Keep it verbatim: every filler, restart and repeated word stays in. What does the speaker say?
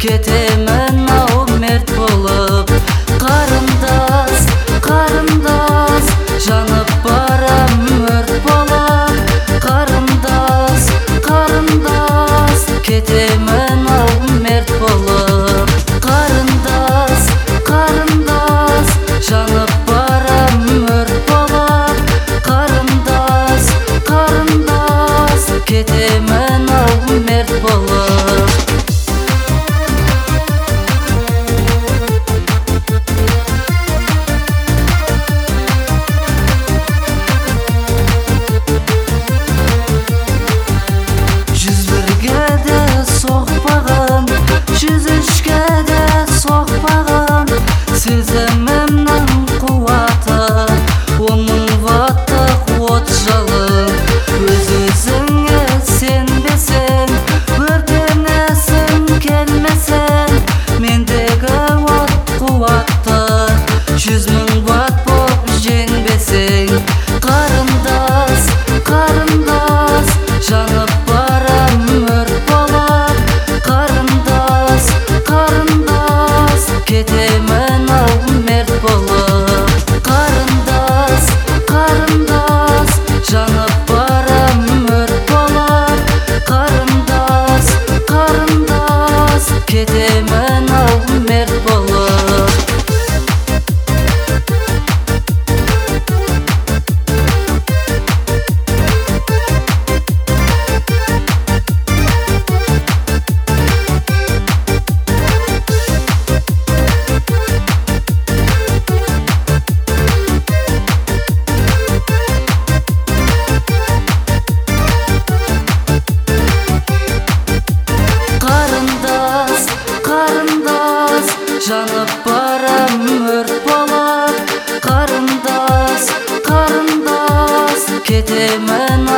кетемін ау мерт болып. Қарындас, қарындас, жанып барам өрт болып. Қарындас, қарындас, кетемін ау мерт болып. Қарындас, қарындас, жанып барам өрт болып. Қарындас, қарындас, кетемін ау мерт болып. Жүз бірге де соқпаған, жүз үшке де соқпаған, сезімімнің қуаты он мың ваттық от жалын. Өз-өзіңе сенбесең, өртенесің келмесең, мендегі от қуатты жүз мың ватт боп жеңбесең. Қарындас, қарындас, жанып барам өрт болып. Қарындас, қарындас, кетемін ау мерт болып. Қарындас, қарындас, жанып барам өрт болып. Қарындас, қарындас, кетемін ау мерт болып. Қарындас, қарындас, жанып барам өрт болып. Қарындас, қарындас, кетемін